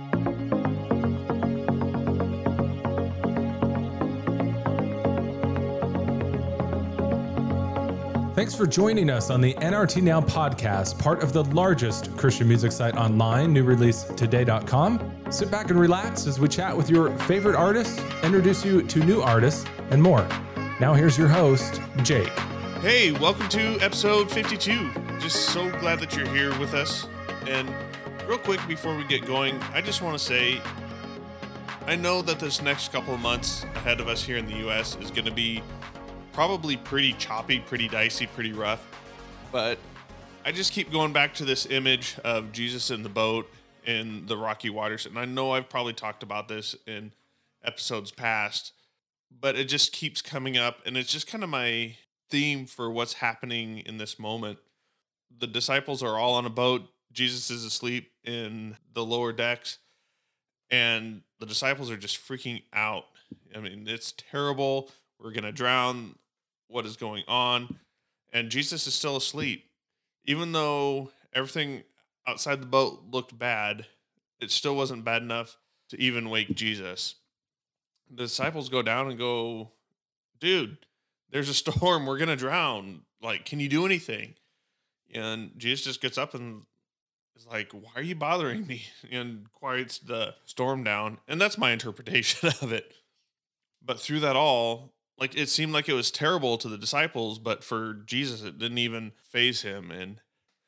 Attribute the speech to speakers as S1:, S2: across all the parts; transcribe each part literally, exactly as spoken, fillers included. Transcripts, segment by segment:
S1: Thanks for joining us on the N R T Now podcast, part of the largest Christian music site online, new release today dot com. Sit back and relax as we chat with your favorite artists, introduce you to new artists, and more. Now here's your host, Jake.
S2: Hey, welcome to episode fifty-two. Just so glad that you're here with us. And real quick before we get going, I just want to say, I know that this next couple of months ahead of us here in the U S is going to be probably pretty choppy, pretty dicey, pretty rough. But I just keep going back to this image of Jesus in the boat in the rocky waters. And I know I've probably talked about this in episodes past, but it just keeps coming up. And it's just kind of my theme for what's happening in this moment. The disciples are all on a boat. Jesus is asleep in the lower decks. And the disciples are just freaking out. I mean, it's terrible. We're going to drown. What is going on? And Jesus is still asleep. Even though everything outside the boat looked bad, it still wasn't bad enough to even wake Jesus. The disciples go down and go, dude, there's a storm. We're going to drown. Like, can you do anything? And Jesus just gets up and is like, why are you bothering me? And quiets the storm down. And that's my interpretation of it. But through that all, like, it seemed like it was terrible to the disciples, but for Jesus, it didn't even faze him. And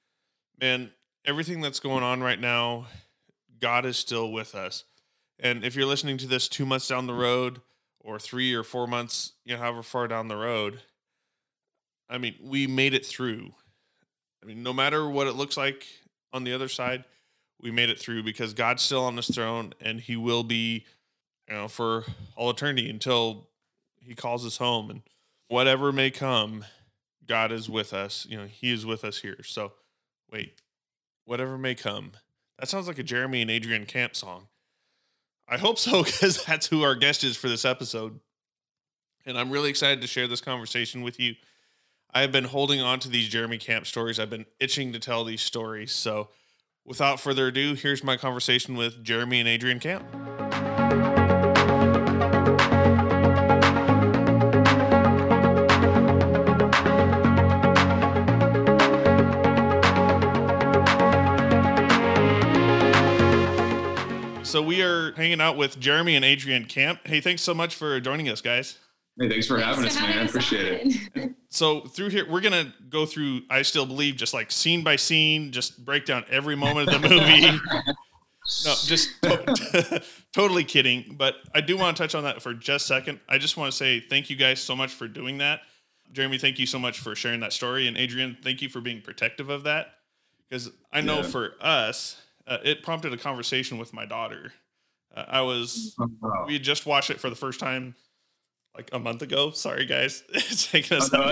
S2: man, everything that's going on right now, God is still with us. And if you're listening to this two months down the road or three or four months, you know, however far down the road, I mean, we made it through. I mean, no matter what it looks like on the other side, we made it through because God's still on his throne and he will be, you know, for all eternity until he calls us home. And whatever may come, God is with us. You know, he is with us here. So wait, whatever may come. That sounds like a Jeremy and Adrian Camp song. I hope so, because that's who our guest is for this episode. And I'm really excited to share this conversation with you. I have been holding on to these Jeremy Camp stories. I've been itching to tell these stories. So without further ado, here's my conversation with Jeremy and Adrian Camp. So we are hanging out with Jeremy and Adrian Camp. Hey, thanks so much for joining us, guys.
S3: Hey, thanks for thanks having for us, having man. Us Appreciate it.
S2: So through here, we're going to go through, I Still Believe, just like scene by scene, just break down every moment of the movie. No, just to- totally kidding. But I do want to touch on that for just a second. I just want to say thank you guys so much for doing that. Jeremy, thank you so much for sharing that story. And Adrian, thank you for being protective of that. Because I know yeah. for us, Uh, it prompted a conversation with my daughter. Uh, I was, oh, wow. we had just watched it for the first time like a month ago. Sorry, guys. It's taking us oh,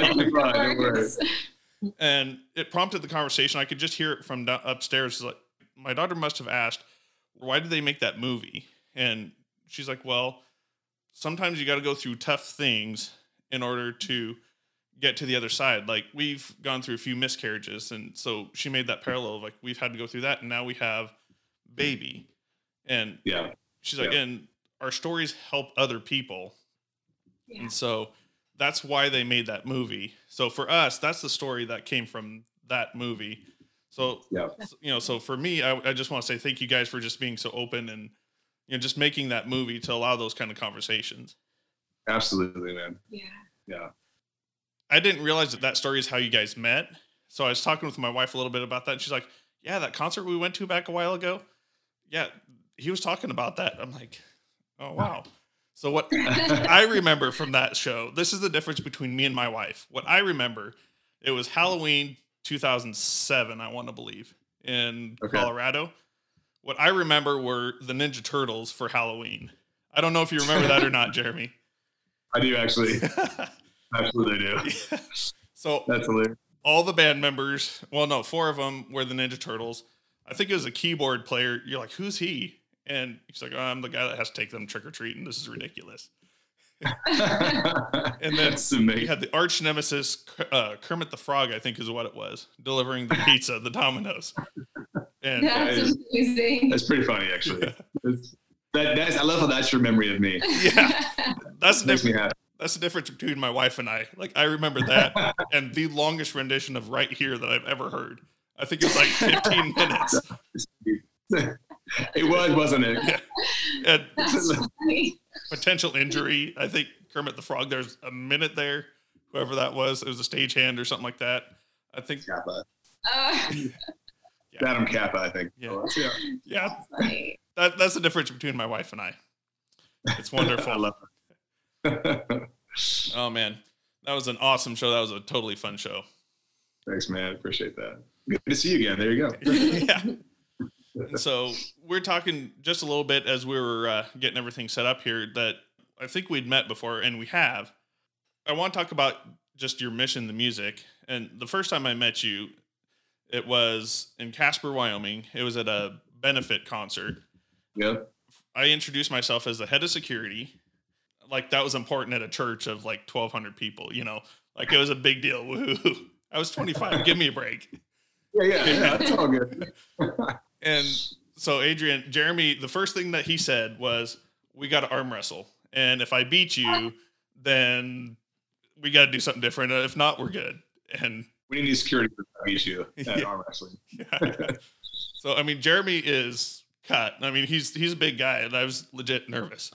S2: no, And it prompted the conversation. I could just hear it from down, upstairs. Like, my daughter must have asked, why did they make that movie? And she's like, well, sometimes you got to go through tough things in order to get to the other side. Like, we've gone through a few miscarriages, and so she made that parallel of like, we've had to go through that, and now we have baby. And
S3: yeah
S2: she's like,
S3: yeah.
S2: and our stories help other people.
S4: Yeah.
S2: And so that's why they made that movie. So for us, that's the story that came from that movie. So
S3: yeah
S2: you know, so for me, I, I just want to say thank you guys for just being so open and, you know, just making that movie to allow those kind of conversations.
S3: Absolutely, man.
S4: Yeah.
S3: Yeah.
S2: I didn't realize that that story is how you guys met. So I was talking with my wife a little bit about that. And she's like, yeah, that concert we went to back a while ago. Yeah, he was talking about that. I'm like, oh, wow. So what I remember from that show, this is the difference between me and my wife. What I remember, it was Halloween two thousand seven, I want to believe, in okay. Colorado. What I remember were the Ninja Turtles for Halloween. I don't know if you remember that or not, Jeremy.
S3: I do, actually. Absolutely do.
S2: Yeah. So
S3: that's hilarious.
S2: All the band members, well, no, four of them were the Ninja Turtles. I think it was a keyboard player. You're like, who's he? And he's like, oh, I'm the guy that has to take them trick-or-treating. This is ridiculous. And then you had the arch nemesis, uh, Kermit the Frog, I think is what it was, delivering the pizza, the Domino's. And
S4: That's
S3: that is,
S4: amazing.
S3: That's pretty funny, actually. It's, that, that's, I love how that's your memory of me.
S2: yeah, that's the
S3: Makes me
S2: difference.
S3: happy.
S2: That's the difference between my wife and I. Like, I remember that and the longest rendition of Right Here that I've ever heard. I think it was like fifteen minutes.
S3: It was, wasn't it?
S2: Yeah. And
S4: That's funny.
S2: potential injury. I think Kermit the Frog, there's a minute there, whoever that was. It was a stagehand or something like that. I think.
S3: Kappa.
S4: Uh,
S2: Yeah.
S3: Adam Kappa, I think.
S2: Yeah.
S3: Oh, that's- yeah.
S2: Yeah.
S4: that's funny.
S2: That, that's the difference between my wife and I. It's wonderful.
S3: I love it.
S2: Oh, man. That was an awesome show. That was a totally fun show.
S3: Thanks, man. Appreciate that. Good to see you again. There you go.
S2: Yeah. And so we're talking just a little bit as we were uh, getting everything set up here that I think we'd met before, and we have. I want to talk about just your mission, the music. And the first time I met you, it was in Casper, Wyoming. It was at a benefit concert.
S3: Yep.
S2: I introduced myself as the head of security. Like, that was important at a church of like twelve hundred people, you know, like it was a big deal. Woo-hoo. I was twenty-five. Give me a break.
S3: Yeah, yeah, yeah. That's all good.
S2: And so Adrian, Jeremy, the first thing that he said was, we got to arm wrestle. And if I beat you, then we got to do something different. If not, we're good. And
S3: We need security to beat you at
S2: Yeah.
S3: arm wrestling.
S2: yeah. So, I mean, Jeremy is cut. I mean, he's, he's a big guy and I was legit nervous.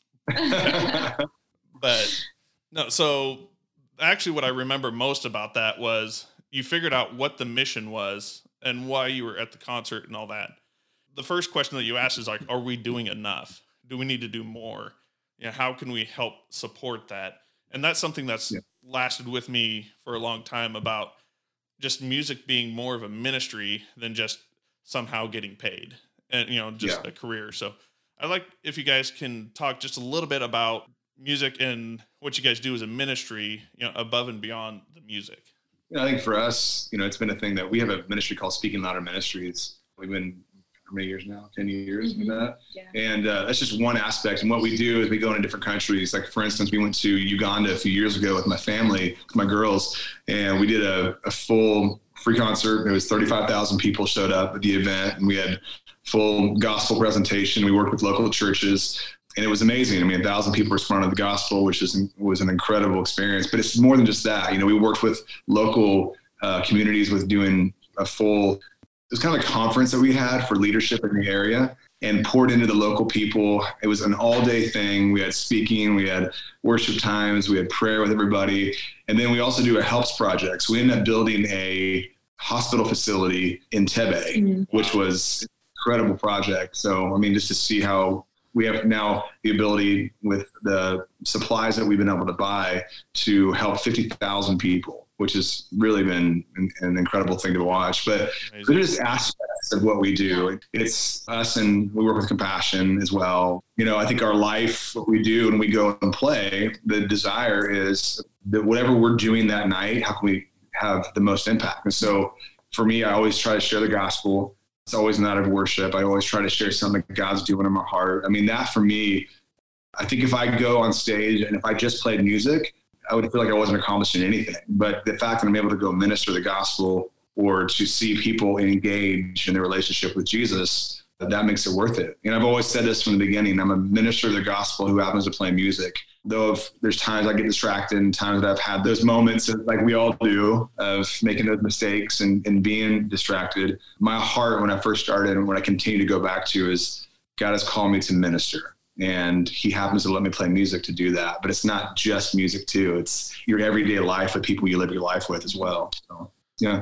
S2: But no, so actually what I remember most about that was you figured out what the mission was and why you were at the concert and all that. The first question that you asked is like, are we doing enough? Do we need to do more? You know, how can we help support that? And that's something that's
S3: Yeah.
S2: lasted with me for a long time about just music being more of a ministry than just somehow getting paid and, you know, just
S3: Yeah.
S2: a career. So I'd like if you guys can talk just a little bit about music and what you guys do as a ministry, you know, above and beyond the music.
S3: You know, I think for us, you know, it's been a thing that we have a ministry called Speaking Louder Ministries. We've been how many years now? ten years, mm-hmm. that.
S4: Yeah.
S3: And uh, that's just one aspect. And what we do is we go into different countries. Like, for instance, we went to Uganda a few years ago with my family, with my girls, and we did a, a full free concert. There was thirty-five thousand people showed up at the event, and we had full gospel presentation. We worked with local churches, and it was amazing. I mean, a thousand people responded to the gospel, which is, was an incredible experience. But it's more than just that. You know, we worked with local uh, communities with doing a full, it was kind of a conference that we had for leadership in the area and poured into the local people. It was an all day thing. We had speaking, we had worship times, we had prayer with everybody. And then we also do a helps project. So we ended up building a hospital facility in Tebe, mm-hmm. which was an incredible project. So, I mean, just to see how we have now the ability with the supplies that we've been able to buy to help fifty thousand people, which has really been an, an incredible thing to watch. But there's aspects of what we do. It's us, and we work with Compassion as well. You know, I think our life, what we do when we go and play, the desire is that whatever we're doing that night, how can we have the most impact? And so for me, I always try to share the gospel. It's always not of worship. I always try to share something that God's doing in my heart. I mean, that for me, I think if I go on stage and if I just played music, I would feel like I wasn't accomplishing anything. But the fact that I'm able to go minister the gospel or to see people engage in their relationship with Jesus, that makes it worth it. And I've always said this from the beginning. I'm a minister of the gospel who happens to play music. Though if there's times I get distracted and times that I've had those moments, like we all do, of making those mistakes and, and being distracted, my heart when I first started and what I continue to go back to is God has called me to minister. And he happens to let me play music to do that. But it's not just music too. It's your everyday life with people you live your life with as well. So, yeah.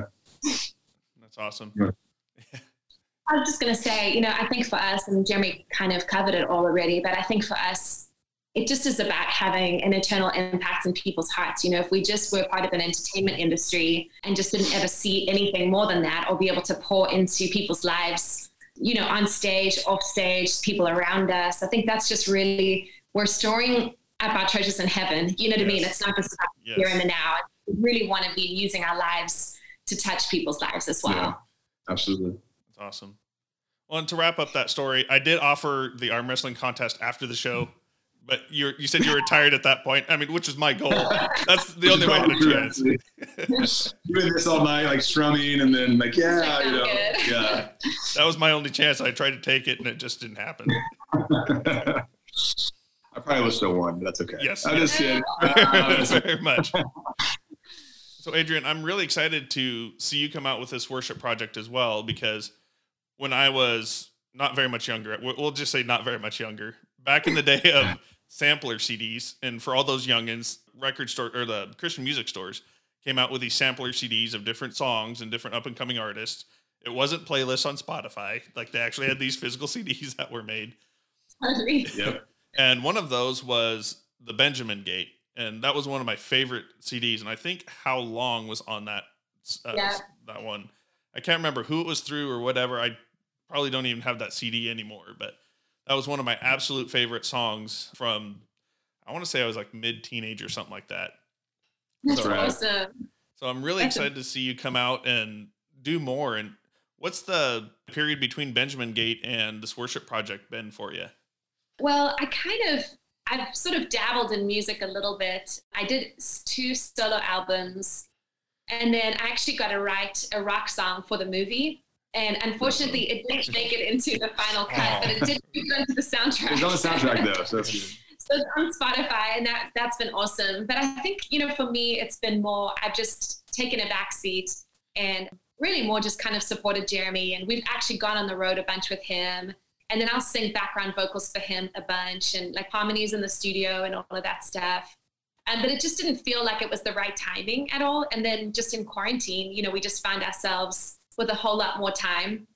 S2: That's awesome.
S3: Yeah.
S4: I was just going to say, you know, I think for us, and Jeremy kind of covered it all already, but I think for us, it just is about having an eternal impact in people's hearts. You know, if we just were part of an entertainment industry and just didn't ever see anything more than that or be able to pour into people's lives, you know, on stage, off stage, people around us, I think that's just really, we're storing up our treasures in heaven. You know what yes. I mean? It's not just about yes. here and the now. We really want to be using our lives to touch people's lives as well.
S3: Yeah, absolutely.
S2: That's awesome. Well, and to wrap up that story, I did offer the arm wrestling contest after the show, But you you said you were tired at that point. I mean, which is my goal. That's the only way I had a chance.
S3: Doing this all night, like strumming, and then like, yeah, like, you know,
S4: good.
S3: yeah.
S2: That was my only chance. I tried to take it, and it just didn't happen.
S3: I probably was still one, but that's okay.
S2: Yes.
S3: I just did.
S2: Very, very much. So, Adrian, I'm really excited to see you come out with this worship project as well, because when I was not very much younger, we'll just say not very much younger, back in the day of sampler C Ds, and for all those youngins, record store or the Christian music stores came out with these sampler C Ds of different songs and different up and coming artists. It wasn't playlists on Spotify. Like, they actually had these physical C Ds that were made.
S3: Yep.
S2: And one of those was the Benjamin Gate. And that was one of my favorite C Ds. And I think How Long was on that, uh,
S4: yeah.
S2: that one. I can't remember who it was through or whatever. I probably don't even have that C D anymore, but that was one of my absolute favorite songs from, I want to say I was like mid-teenage or something like that.
S4: That's
S2: so,
S4: awesome.
S2: So I'm really
S4: That's
S2: excited
S4: a-
S2: to see you come out and do more. And what's the period between Benjamin Gate and this worship project been for you?
S4: Well, I kind of, I've sort of dabbled in music a little bit. I did two solo albums, and then I actually got to write a rock song for the movie. And unfortunately, it didn't make it into the final cut, but it did go into the soundtrack.
S3: It's on the soundtrack though, so that's good.
S4: So it's on Spotify, and that, that's been awesome. But I think, you know, for me, it's been more, I've just taken a back seat and really more just kind of supported Jeremy. And we've actually gone on the road a bunch with him. And then I'll sing background vocals for him a bunch, and like harmonies in the studio and all of that stuff. Um, but it just didn't feel like it was the right timing at all. And then just in quarantine, you know, we just found ourselves with a whole lot more time.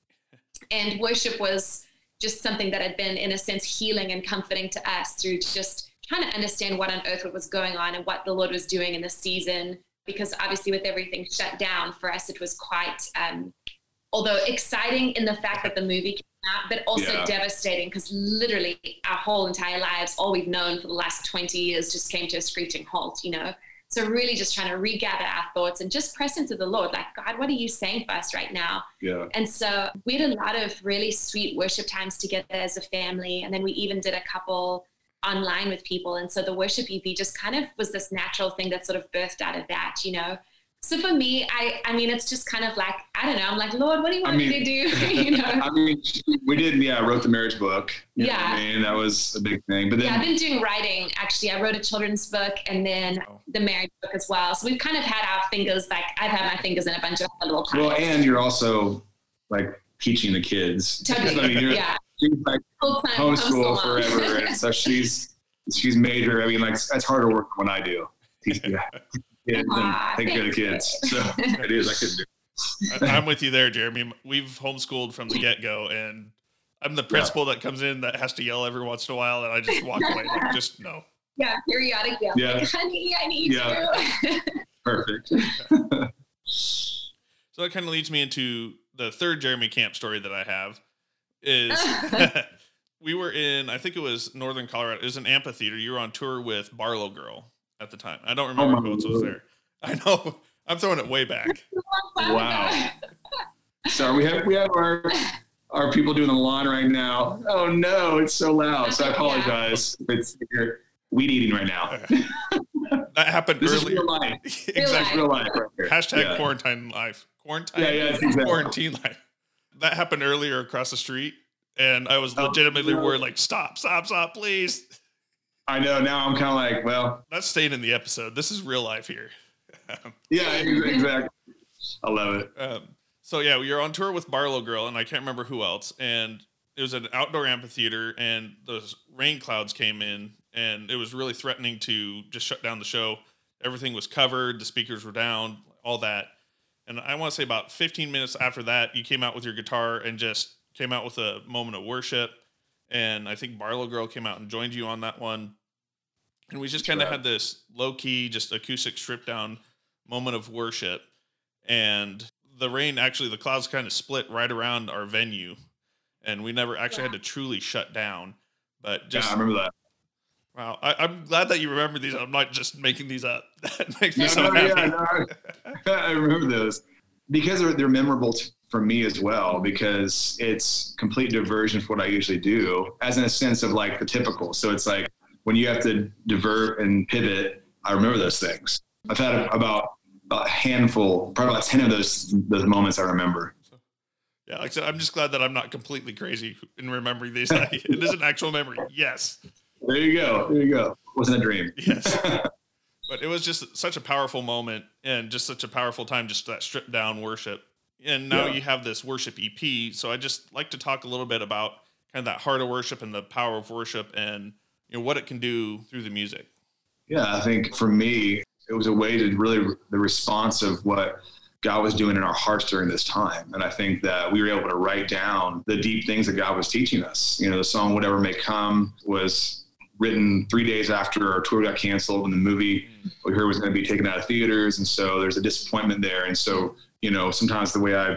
S4: And worship was just something that had been, in a sense, healing and comforting to us through just trying to understand what on earth was going on and what the Lord was doing in this season. Because obviously with everything shut down, for us, it was quite, um, although exciting in the fact that the movie came out, but also
S3: Yeah.
S4: devastating, because literally our whole entire lives, all we've known for the last twenty years just came to a screeching halt, you know? So really just trying to regather our thoughts and just press into the Lord, like, God, what are you saying for us right now?
S3: Yeah.
S4: And so we had a lot of really sweet worship times together as a family. And then we even did a couple online with people. And so the worship E P just kind of was this natural thing that sort of birthed out of that, you know? So for me, I I mean, it's just kind of like, I don't know, I'm like, Lord, what do you want
S3: I mean,
S4: me to do? you know?
S3: I mean, we did, yeah, wrote the marriage book. You know
S4: Yeah.
S3: what I mean, that was a big thing. But then,
S4: Yeah, I've been doing writing. Actually, I wrote a children's book and then the marriage book as well. So we've kind of had our fingers, like I've had my fingers in a bunch of little pies.
S3: well, and you're also like teaching the kids.
S4: Totally.
S3: I mean, you're,
S4: Yeah.
S3: she's like
S4: Full-time
S3: homeschool
S4: mom.
S3: forever. And so she's, she's major. I mean, like, that's harder work than I do. Teach yeah. kids
S4: Aw,
S3: and take care of the kids. So it is, I couldn't do it.
S2: I- I'm with you there, Jeremy. We've homeschooled from the get-go, and I'm the principal that comes in that has to yell every once in a while, and I just walk away. Like, just no.
S4: Yeah, periodic. Yeah.
S3: Yeah.
S4: Like, honey, I need
S3: Yeah.
S4: you.
S3: Perfect.
S2: So that kind of leads me into the third Jeremy Camp story that I have is we were in, I think it was Northern Colorado. It was an amphitheater. You were on tour with Barlow Girl at the time. I don't remember
S3: Oh,
S2: who else was there. I know. I'm throwing it way back.
S3: Wow. So we have we have our our people doing the lawn right now. Oh no, it's so loud. So I apologize if it's if you're weed eating right now.
S2: That happened
S3: This is
S2: earlier.
S3: real life.
S2: Exactly.
S3: Real life right here.
S2: Hashtag
S3: Yeah.
S2: quarantine life. Quarantine.
S3: Yeah, yeah, exactly.
S2: Quarantine life. That happened earlier across the street, and I was
S3: Oh,
S2: legitimately
S3: no.
S2: worried, like, stop, stop, stop, please.
S3: I know. Now I'm kind of like, well,
S2: That's staying in the episode. This is real life here.
S3: yeah, ex- exactly. I love it.
S2: Um, so yeah, we were on tour with Barlow Girl, and I can't remember who else. And it was an outdoor amphitheater, and those rain clouds came in, and it was really threatening to just shut down the show. Everything was covered, the speakers were down, all that. And I want to say about fifteen minutes after that, you came out with your guitar and just came out with a moment of worship. And I think Barlow Girl came out and joined you on that one. And we just kind of
S3: right.
S2: had this low key, just acoustic stripped down moment of worship. And the rain, actually, the clouds kind of split right around our venue. And we never actually had to truly shut down. But just,
S3: Yeah, I remember that.
S2: wow, I, I'm glad that you remember these. I'm not just making these up. That makes me
S3: No,
S2: so
S3: no,
S2: happy.
S3: yeah, no, I remember those because they're, they're memorable t- for me as well, because it's complete diversion from what I usually do, as in a sense of like the typical. So it's like when you have to divert and pivot, I remember those things. I've had about, about a handful, probably about ten of those those moments I remember.
S2: Yeah, like I said, I'm just glad that I'm not completely crazy in remembering these. It is an actual memory. Yes.
S3: There you go. There you go. Wasn't a dream.
S2: Yes. But it was just such a powerful moment and just such a powerful time, just that stripped down worship. And now yeah. you have this worship E P. So I just like to talk a little bit about kind of that heart of worship and the power of worship and, you know, what it can do through the music.
S3: Yeah, I think for me, it was a way to really the response of what God was doing in our hearts during this time. And I think that we were able to write down the deep things that God was teaching us. You know, the song Whatever May Come was written three days after our tour got canceled and the movie we heard was going to be taken out of theaters. And so there's a disappointment there. And so, you know, sometimes the way I uh,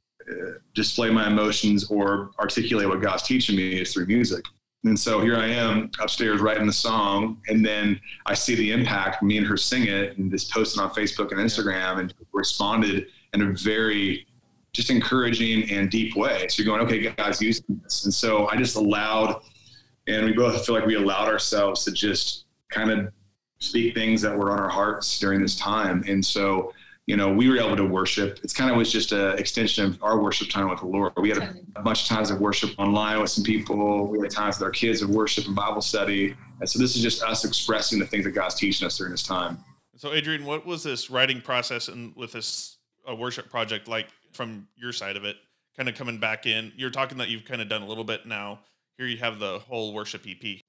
S3: display my emotions or articulate what God's teaching me is through music. And so here I am upstairs writing the song, and then I see the impact. Me and her sing it and just post it on Facebook and Instagram, and responded in a very just encouraging and deep way. So you're going, okay, God's using this. And so I just allowed, and we both feel like we allowed ourselves to just kind of speak things that were on our hearts during this time. And so, you know, we were able to worship. It's kind of was just an extension of our worship time with the Lord. We had a, a bunch of times of worship online with some people. We had times with our kids of worship and Bible study. And so this is just us expressing the things that God's teaching us during this time.
S2: So Adrian, what was this writing process and with this uh, worship project like from your side of it, kind of coming back in? You're talking that you've kind of done a little bit now. Here you have the whole worship E P.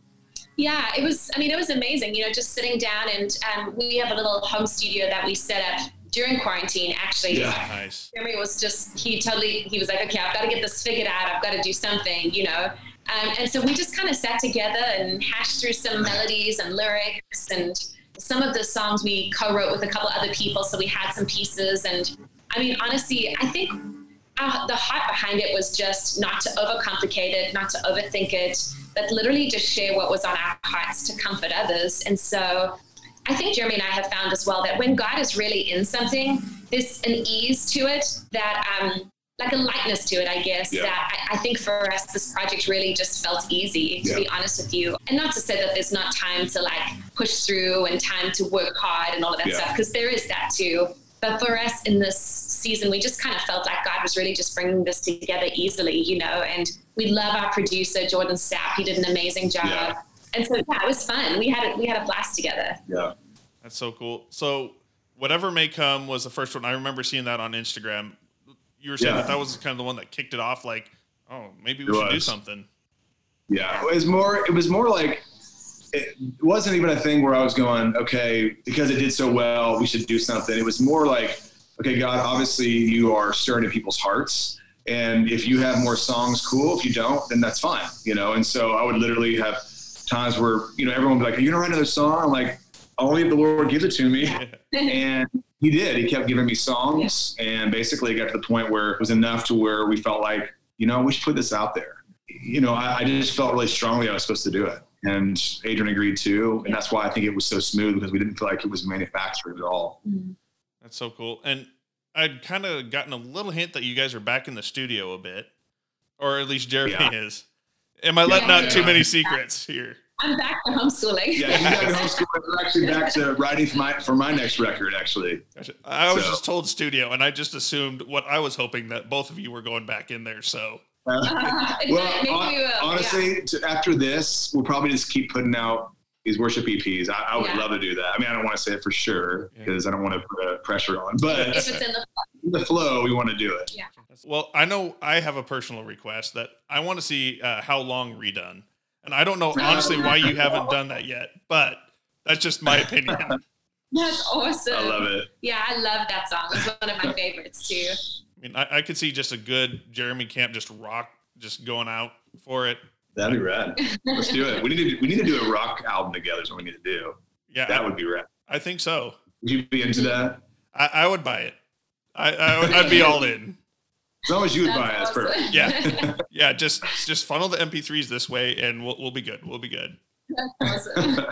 S4: Yeah, it was, I mean, it was amazing, you know, just sitting down and um, we have a little home studio that we set up during quarantine, actually.
S2: Yeah, nice.
S4: Jeremy was just, he totally, he was like, okay, I've got to get this figured out. I've got to do something, you know. Um, and so we just kind of sat together and hashed through some melodies and lyrics, and some of the songs we co-wrote with a couple other people. So we had some pieces. And I mean, honestly, I think uh, the heart behind it was just not to overcomplicate it, not to overthink it, but literally just share what was on our hearts to comfort others. And so I think Jeremy and I have found as well that when God is really in something, there's an ease to it that, um, like a lightness to it, I guess, yeah. that I, I think for us, this project really just felt easy, to yeah. be honest with you. And not to say that there's not time to like push through and time to work hard and all of that yeah. stuff, because there is that too. But for us in this season, we just kind of felt like God was really just bringing this together easily, you know, and we love our producer, Jordan Sapp. He did an amazing job. Yeah. And so, yeah, it was fun. We had a, we had a blast together.
S3: Yeah.
S2: That's so cool. So Whatever May Come was the first one. I remember seeing that on Instagram. You were saying yeah. that that was kind of the one that kicked it off, like, oh, maybe we it should was. do something.
S3: Yeah. It was more, it was more like, it wasn't even a thing where I was going, okay, because it did so well, we should do something. It was more like, okay, God, obviously you are stirring in people's hearts. And if you have more songs, cool. If you don't, then that's fine, you know? And so I would literally have times where, you know, everyone would be like, are you going to write another song? I'm like, only if the Lord gives it to me. And he did. He kept giving me songs. Yeah. And basically it got to the point where it was enough to where we felt like, you know, we should put this out there. You know, I, I just felt really strongly I was supposed to do it. And Adrian agreed too. And that's why I think it was so smooth, because we didn't feel like it was manufactured at all.
S4: Mm-hmm.
S2: That's so cool. And I'd kind of gotten a little hint that you guys are back in the studio a bit, or at least Jeremy yeah. is. Am I letting yeah, out yeah. too many secrets here?
S4: I'm back to homeschooling.
S3: Yeah, he's back to homeschooling. We're actually back to writing for my for my next record, actually.
S2: Gotcha. I was so. just told studio, and I just assumed what I was hoping that both of you were going back in there. So,
S4: uh,
S3: well, on, will, honestly, yeah. to, after this, we'll probably just keep putting out these worship E Ps. I, I would yeah. love to do that. I mean, I don't want to say it for sure because yeah. I don't want to put a pressure on. But if it's in the flow, in the flow we want to do it.
S4: Yeah.
S2: Well, I know I have a personal request that I want to see uh, How Long redone. And I don't know, honestly, why you haven't done that yet, but that's just my opinion.
S4: That's awesome.
S3: I love it.
S4: Yeah, I love that song. It's one of my favorites, too.
S2: I mean, I, I could see just a good Jeremy Camp just rock, just going out for it.
S3: That'd be rad. Let's do it. We need to we need to do a rock album together is what we need to do.
S2: Yeah.
S3: That would be rad.
S2: I think so.
S3: Would you be into that?
S2: I, I would buy it. I, I would, I'd be all in.
S3: As long as you would
S4: that's
S3: buy it, that's
S4: awesome.
S3: perfect.
S2: Yeah. Yeah, just just funnel the M P threes this way and we'll we'll be good. We'll be good.
S4: That's awesome.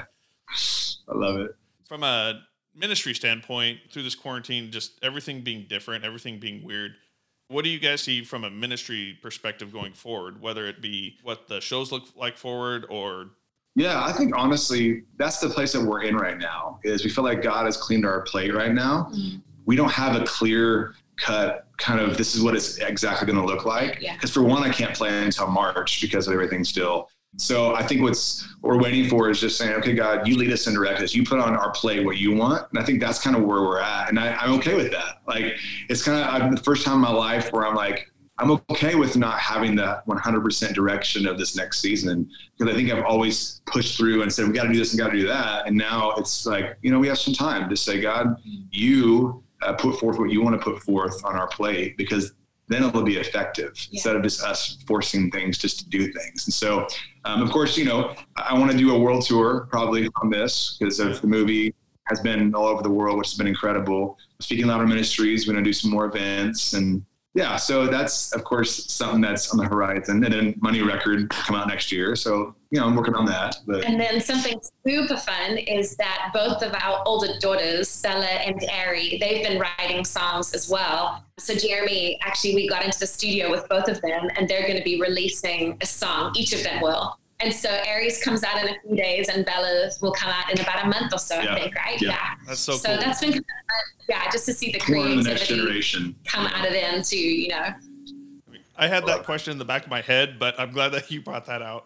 S3: I love it.
S2: From a ministry standpoint, through this quarantine, just everything being different, everything being weird, what do you guys see from a ministry perspective going forward, whether it be what the shows look like forward or
S3: Yeah, I think honestly, that's the place that we're in right now, is we feel like God has cleaned our plate right now. Mm-hmm. We don't have a clear cut kind of, this is what it's exactly going to look like.
S4: Yeah.
S3: Because for one, I can't plan until March because of everything still. So I think what's what we're waiting for is just saying, okay, God, you lead us and direct us. You put on our plate what you want. And I think that's kind of where we're at. And I, I'm okay with that. Like, it's kind of I'm the first time in my life where I'm like, I'm okay with not having the one hundred percent direction of this next season, because I think I've always pushed through and said, we got to do this and got to do that. And now it's like, you know, we have some time to say, God, you uh, put forth what you want to put forth on our plate, because then it'll be effective yeah. instead of just us forcing things just to do things. And so, um, of course, you know, I want to do a world tour probably on this, because of the movie has been all over the world, which has been incredible. Speaking Louder Ministries, we're going to do some more events. And yeah, so that's, of course, something that's on the horizon. And then Money Record will come out next year. So, you know, I'm working on that. But.
S4: And then something super fun is that both of our older daughters, Bella and Ari, they've been writing songs as well. So Jeremy, actually, we got into the studio with both of them, and they're going to be releasing a song. Each of them will. And so Aries comes out in a few days, and Bella will come out in about a month or so, yeah. I think, right?
S3: Yeah.
S4: yeah.
S2: That's so,
S4: so
S2: cool.
S4: So that's been kind of fun. Yeah, just to see the creativity
S3: the next generation.
S4: come out of them too, you know.
S2: I had that question in the back of my head, but I'm glad that you brought that out.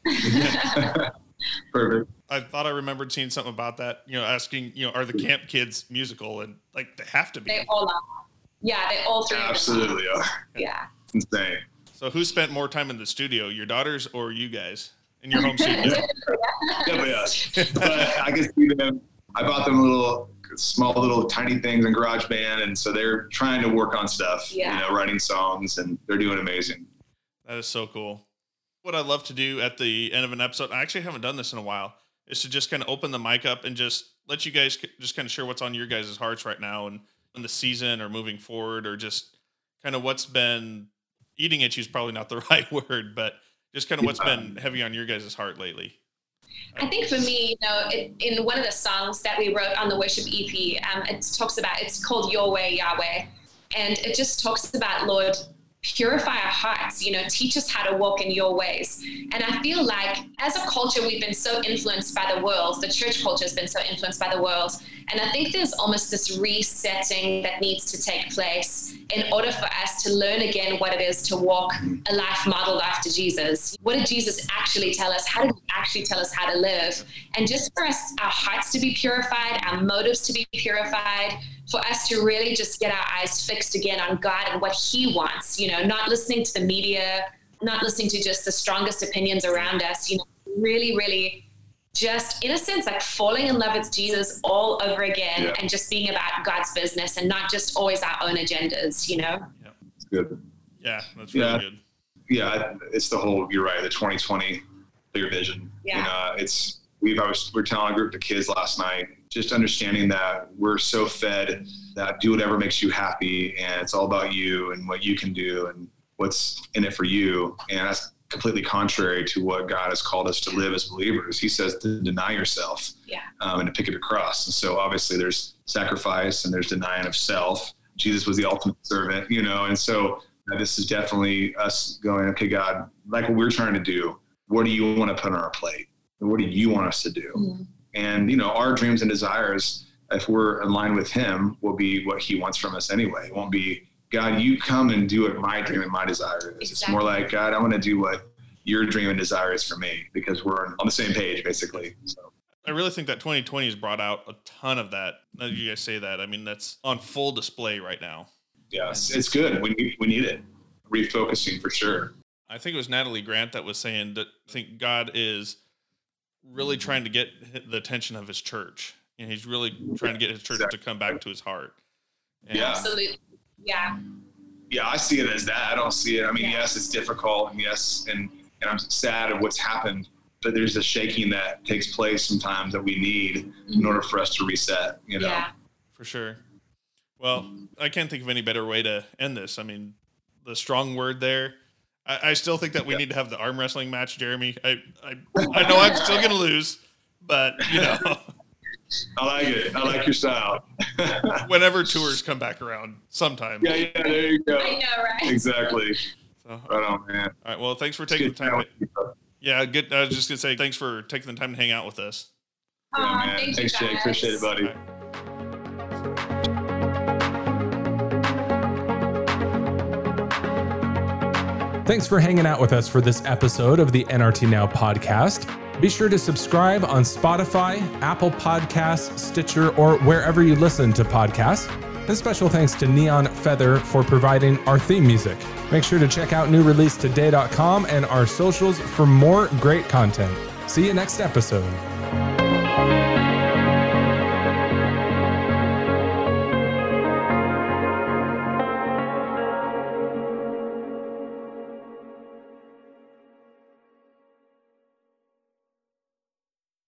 S3: Perfect.
S2: I thought I remembered seeing something about that, you know, asking, you know, are the Camp Kids musical? And like, they have to be.
S4: They all are. Yeah, they all three
S3: absolutely are.
S4: Yeah.
S3: It's insane.
S2: So who spent more time in the studio, your daughters or you guys? In your home studio?
S3: Definitely us. But I can see them. I bought them little, small, little tiny things in GarageBand, and so they're trying to work on stuff.
S4: Yeah.
S3: You know, writing songs, and they're doing amazing.
S2: That is so cool. What I love to do at the end of an episode, I actually haven't done this in a while, is to just kind of open the mic up and just let you guys just kind of share what's on your guys' hearts right now, and in the season or moving forward, or just kind of what's been eating at you is probably not the right word, but just kind of what's been heavy on your guys' heart lately.
S4: I think for me, you know, it, in one of the songs that we wrote on the worship E P, um, it talks about, it's called Your Way, Yahweh. And it just talks about, Lord, purify our hearts, you know, teach us how to walk in your ways. And I feel like as a culture, we've been so influenced by the world. The church culture has been so influenced by the world. And I think there's almost this resetting that needs to take place in order for us to learn again what it is to walk a life modeled after Jesus. What did Jesus actually tell us? How did he actually tell us how to live? And just for us, our hearts to be purified, our motives to be purified, for us to really just get our eyes fixed again on God and what he wants, you know, not listening to the media, not listening to just the strongest opinions around us, you know, really, really just in a sense, like falling in love with Jesus all over again yeah. and just being about God's business and not just always our own agendas, you know?
S3: Yeah, it's good.
S2: Yeah, that's really
S3: yeah.
S2: good.
S3: Yeah, it's the whole, you're right, the twenty twenty clear vision.
S4: Yeah.
S3: You know, it's, we've, I was, we were telling a group of kids last night, just understanding that we're so fed that do whatever makes you happy, and it's all about you and what you can do and what's in it for you. And that's completely contrary to what God has called us to live as believers. He says to deny yourself
S4: yeah.
S3: um, and to pick up your cross. And so obviously there's sacrifice and there's denying of self. Jesus was the ultimate servant, you know, and so uh, this is definitely us going, okay, God, like what we're trying to do, what do you want to put on our plate? What do you want us to do? Mm-hmm. And, you know, our dreams and desires, if we're in line with him, will be what he wants from us anyway. It won't be, God, you come and do what my dream and my desire is. Exactly. It's more like, God, I want to do what your dream and desire is for me, because we're on the same page, basically. So
S2: I really think that twenty twenty has brought out a ton of that. Now you guys say that, I mean, that's on full display right now.
S3: Yes, it's, it's good. We need, we need it. Refocusing for sure.
S2: I think it was Natalie Grant that was saying that I think God is really trying to get the attention of his church. And he's really trying to get his church exactly. to come back to his heart. And
S3: yeah.
S4: Absolutely. Yeah.
S3: Yeah, I see it as that. I don't see it. I mean,
S4: yeah.
S3: yes, it's difficult. And yes, and, and I'm sad of what's happened. But there's a shaking that takes place sometimes that we need mm-hmm. in order for us to reset, you know?
S4: Yeah.
S2: For sure. Well, I can't think of any better way to end this. I mean, the strong word there. I, I still think that we yeah. need to have the arm wrestling match, Jeremy. I I, I know I'm still going to lose, but, you know.
S3: I like it. I like your style.
S2: Whenever tours come back around, sometime.
S3: Yeah, yeah, there you go.
S4: I know, right?
S3: Exactly.
S2: So,
S3: right on, man.
S2: All right, well, thanks for taking the time. Yeah, good. I was just gonna say thanks for taking the time to hang out with us.
S3: Yeah,
S4: Aw,
S3: man.
S4: thank
S3: Thanks,
S4: you
S3: Jake.
S4: guys.
S3: Appreciate it, buddy.
S2: All right.
S1: Thanks for hanging out with us for this episode of the N R T Now podcast. Be sure to subscribe on Spotify, Apple Podcasts, Stitcher, or wherever you listen to podcasts. And special thanks to Neon Feather for providing our theme music. Make sure to check out new release today dot com and our socials for more great content. See you next episode.